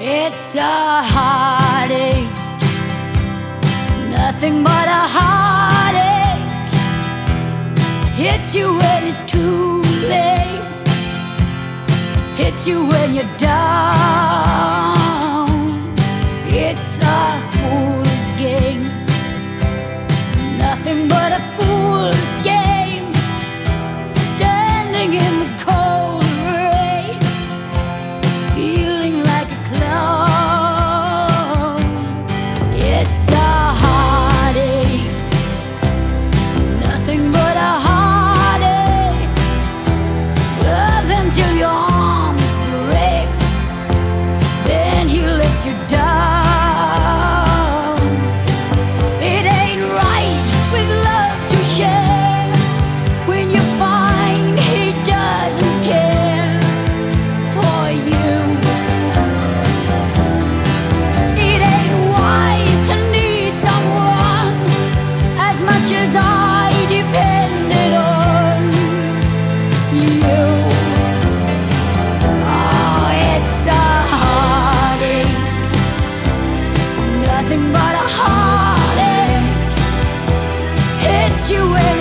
It's a heartache, nothing but a heartache. Hits you when it's too late, hits you when you're down. It's a fool's game, nothing but a fool's game. Standing in the cold rain, feeling like a clown. It's a heartache, nothing but a heartache. Love him till your arms break, then he lets you down. It ain't right with love to share when you find he doesn't care for you. It ain't wise to need someone as much as I depended on you. Oh, it's a heartache, nothing but a heartache. Hits you when